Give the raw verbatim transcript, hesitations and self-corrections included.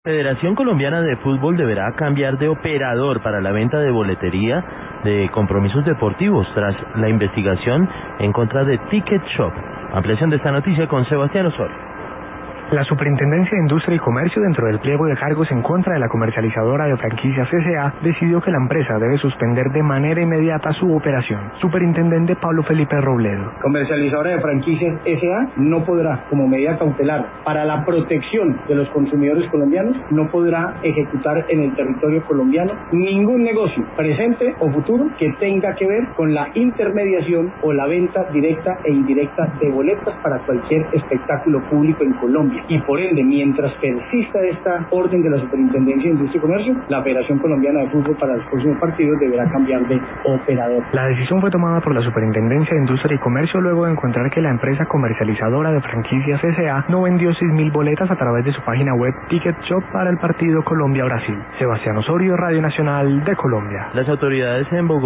Federación Colombiana de Fútbol deberá cambiar de operador para la venta de boletería de compromisos deportivos tras la investigación en contra de Ticket Shop. Ampliación de esta noticia con Sebastián Osorio. La Superintendencia de Industria y Comercio, dentro del pliego de cargos en contra de la comercializadora de franquicias S A, decidió que la empresa debe suspender de manera inmediata su operación. Superintendente Pablo Felipe Robledo. Comercializadora de franquicias S A no podrá, como medida cautelar para la protección de los consumidores colombianos, no podrá ejecutar en el territorio colombiano ningún negocio, presente o futuro, que tenga que ver con la intermediación o la venta directa e indirecta de boletas para cualquier espectáculo público en Colombia. Y por ende, mientras persista esta orden de la Superintendencia de Industria y Comercio, la Federación Colombiana de Fútbol para los próximos partidos deberá cambiar de operador. La decisión fue tomada por la Superintendencia de Industria y Comercio luego de encontrar que la empresa comercializadora de franquicias S A no vendió seis mil boletas a través de su página web Ticket Shop para el partido Colombia-Brasil. Sebastián Osorio, Radio Nacional de Colombia. Las autoridades en Bogotá